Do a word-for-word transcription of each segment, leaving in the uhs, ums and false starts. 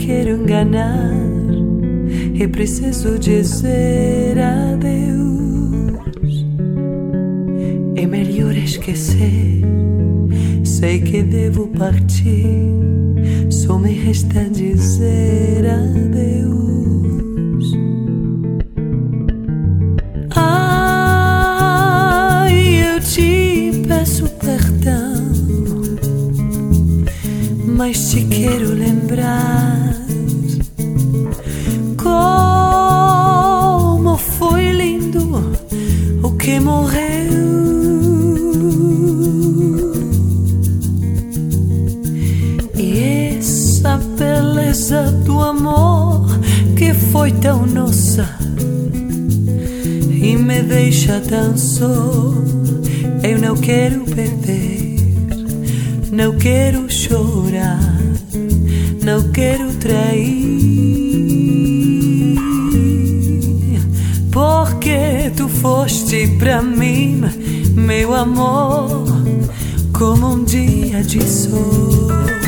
quero enganar e preciso dizer adeus. É melhor esquecer, sei que devo partir, só me resta dizer adeus. Ai, eu te peço perdão, mas te quero lembrar como foi lindo o que morreu. E essa beleza do amor que foi tão nossa e me deixa tão só. Eu não quero perder, não quero chorar, não quero trair, porque tu foste pra mim, meu amor, como um dia de sol.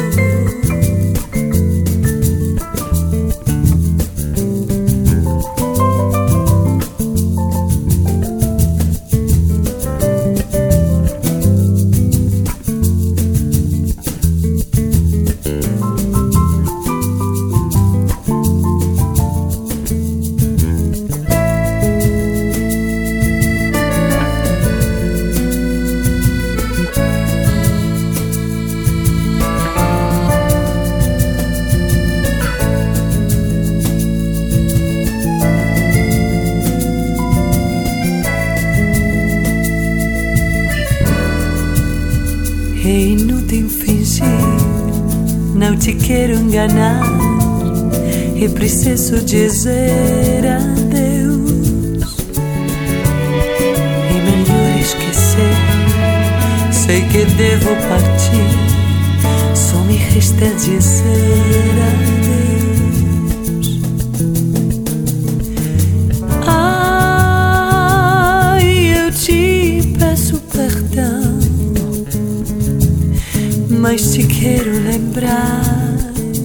É inútil fingir, não te quero enganar e preciso dizer adeus. É melhor esquecer, sei que devo partir, só me resta dizer adeus. Ai, eu te peço perdão, mas te quero lembrar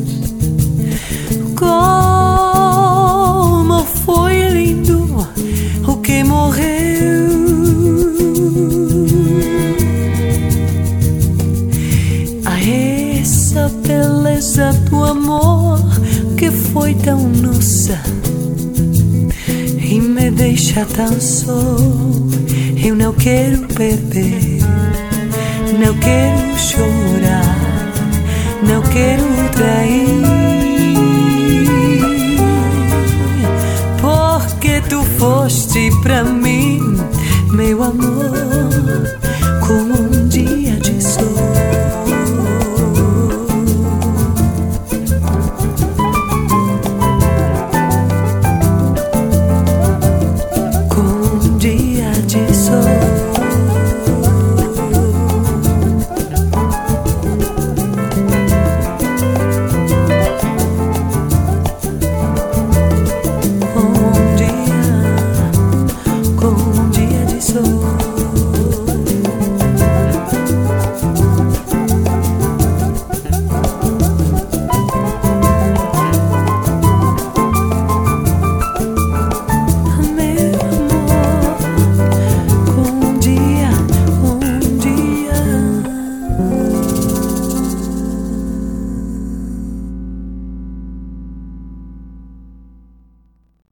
como foi lindo o que morreu. A essa beleza do amor que foi tão nossa e me deixa tão só. Eu não quero perder, não quero chorar, não quero trair, porque tu foste pra mim, meu amor, como um dia de sol. Como um dia de sol. Como um dia de sol.